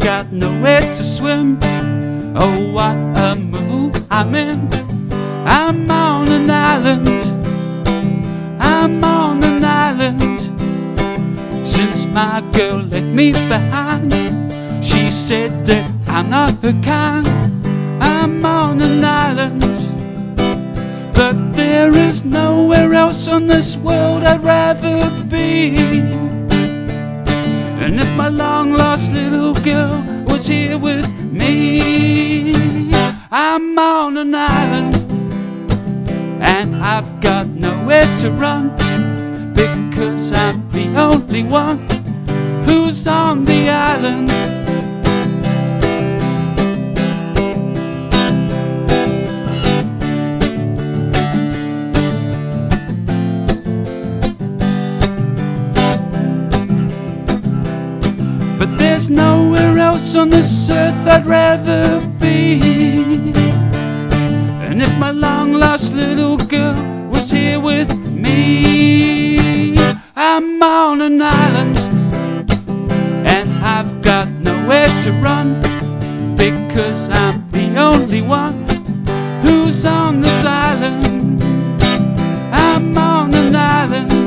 got nowhere to swim. Oh, what a mood I'm in. I'm on an island. I'm on an island. Since my girl left me behind, she said that I'm not her kind. I'm on an island, but there is nowhere else on this world I'd rather be. And if my long-lost little girl was here with me, I'm on an island, and I've got nowhere to run, because I'm the only one who's on the island. But there's nowhere else on this earth I'd rather be. And if my long-lost little girl was here with me, I'm on an island, and I've got nowhere to run, because I'm the only one who's on this island. I'm on an island.